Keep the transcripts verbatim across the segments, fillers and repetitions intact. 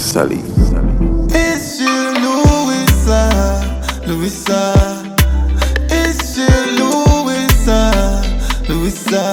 Sully. It's you, Louisa, Louisa. It's you, Louisa, Louisa.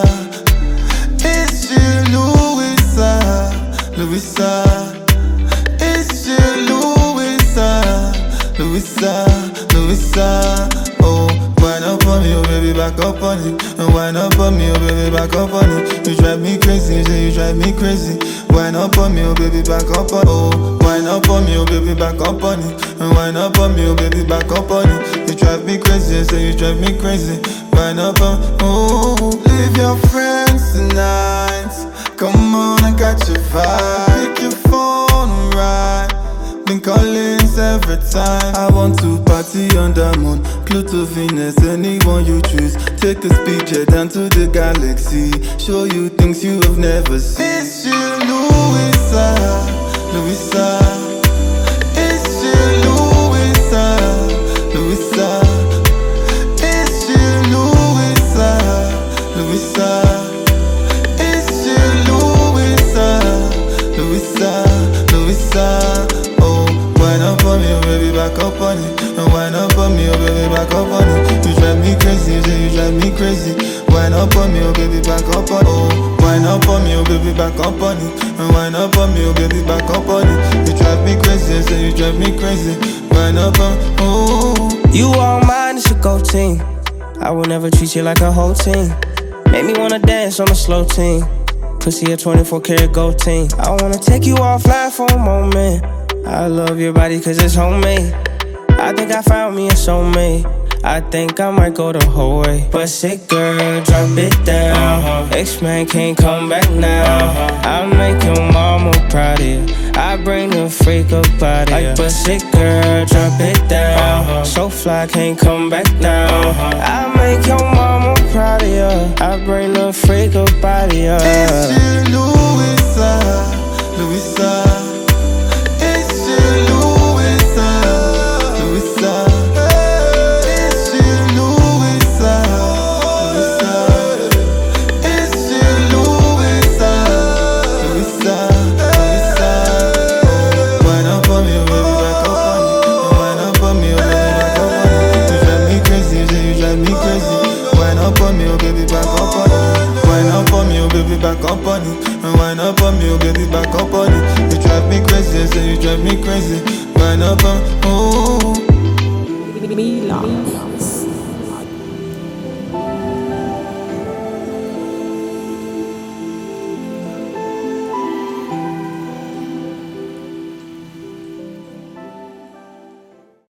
It's you, Louisa, Louisa. It's you, Louisa, Louisa, Louisa. Oh, wind up on me, oh baby, back up on it. And wind up on me, oh baby, back up on it. You drive me crazy, say you drive me crazy. Wind up on me, oh baby, back up on it. Oh, wind up on me, oh baby, back up on it. And wind up on me, oh baby, back up on it. You drive me crazy, say you drive me crazy. Wind up on, oh, leave your friends tonight. Come on, I got your vibe. Pick your phone right. Been calling every time. I want to party on the moon, Pluto, Venus, anyone you choose. Take a speed jet down to the galaxy. Show you things you have never seen. It's you, Louisa, Louisa. It's you, Louisa, Louisa. It's you, Louisa, Louisa. It's you, Louisa, Louisa, Louisa. Wind up on me, oh baby, back up on it. And wind up on me, oh baby, back up on it. You drive me crazy, you say you drive me crazy. Wind up on me, oh baby, back up on it. Oh, wind up on me, oh baby, back up on it. And wind up on me, oh baby, back up on it. You drive me crazy, you say you drive me crazy. Wind up on, oh. You all mine, it's a go team. I will never treat you like a whole team. Make me wanna dance on a slow team. Pussy a twenty-four karat gold team. I wanna take you offline for a moment. I love your body cause it's homemade. I think I found me a soulmate. I think I might go the whole way. But sick girl, drop it down. uh-huh. X-Man can't come back now. uh-huh. I make your mama proud of you. I bring the freak up out of you. Like, but sick girl, drop it down. uh-huh. So fly, can't come back now. uh-huh. I make your mama proud of you. I bring the freak up out of you. It's you, Louisa, Louisa. Back up on it, and wind up on me, oh baby, back up on it. You drive me crazy, say you drive me crazy. Wind up on, oh.